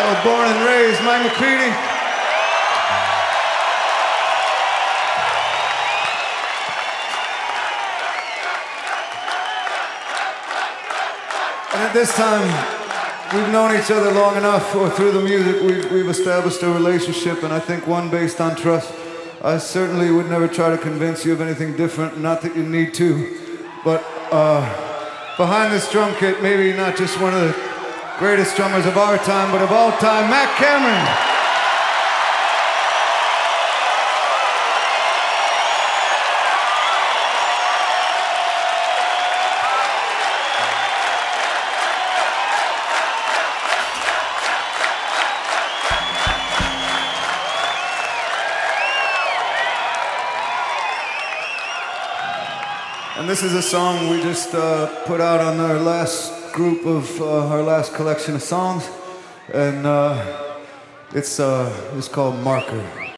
Seattle, born and raised, Mike McCready. And at this time, we've known each other long enough, or through the music, we've established a relationship, and I think one based on trust. I certainly would never try to convince you of anything different, not that you need to, but behind this drum kit, maybe not just one of the greatest drummers of our time, but of all time, Matt Cameron. And this is a song we just put out on our last group of our last collection of songs, and it's called Marker.